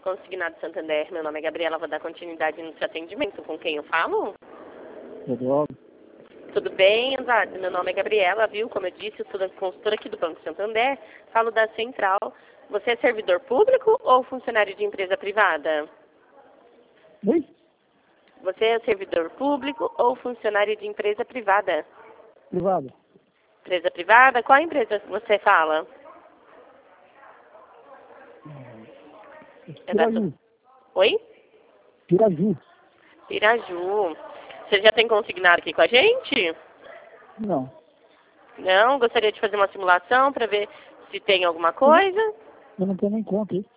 Consignado Santander, meu nome é Gabriela, vou dar continuidade no seu atendimento. Com quem eu falo? Eduardo. Tudo bem, Eduardo? Meu nome é Gabriela, viu? Como eu disse, eu sou consultora aqui do Banco Santander, falo da Central. Você é servidor público ou funcionário de empresa privada? Oi? Você é servidor público ou funcionário de empresa privada? Privado. Empresa privada? Qual empresa você fala? É da Piraju. Oi? Piraju. Piraju. Você já tem consignado aqui com a gente? Não. Não? Gostaria de fazer uma simulação para ver se tem alguma coisa? Eu não tenho nem conta aí.